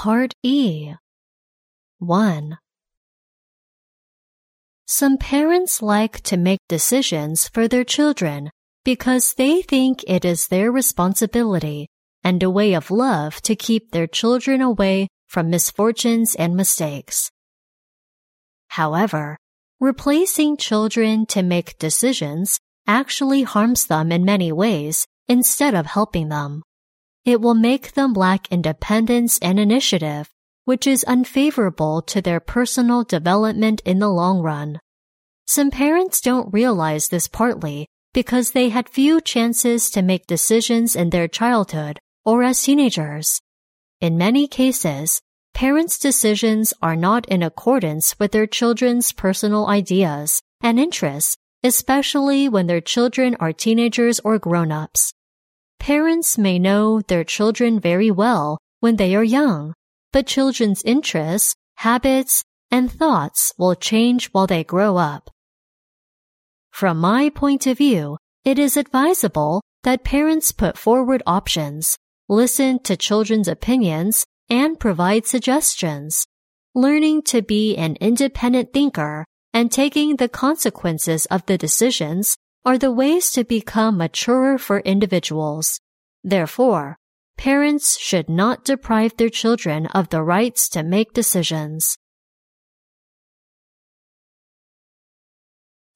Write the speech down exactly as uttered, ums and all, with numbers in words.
Part E. one. Some parents like to make decisions for their children because they think it is their responsibility and a way of love to keep their children away from misfortunes and mistakes. However, replacing children to make decisions actually harms them in many ways instead of helping them. It will make them lack independence and initiative, which is unfavorable to their personal development in the long run. Some parents don't realize this partly because they had few chances to make decisions in their childhood or as teenagers. In many cases, parents' decisions are not in accordance with their children's personal ideas and interests, especially when their children are teenagers or grown-ups. Parents may know their children very well when they are young, but children's interests, habits, and thoughts will change while they grow up. From my point of view, it is advisable that parents put forward options, listen to children's opinions, and provide suggestions. Learning to be an independent thinker and taking the consequences of the decisions are the ways to become maturer for individuals. Therefore, parents should not deprive their children of the rights to make decisions.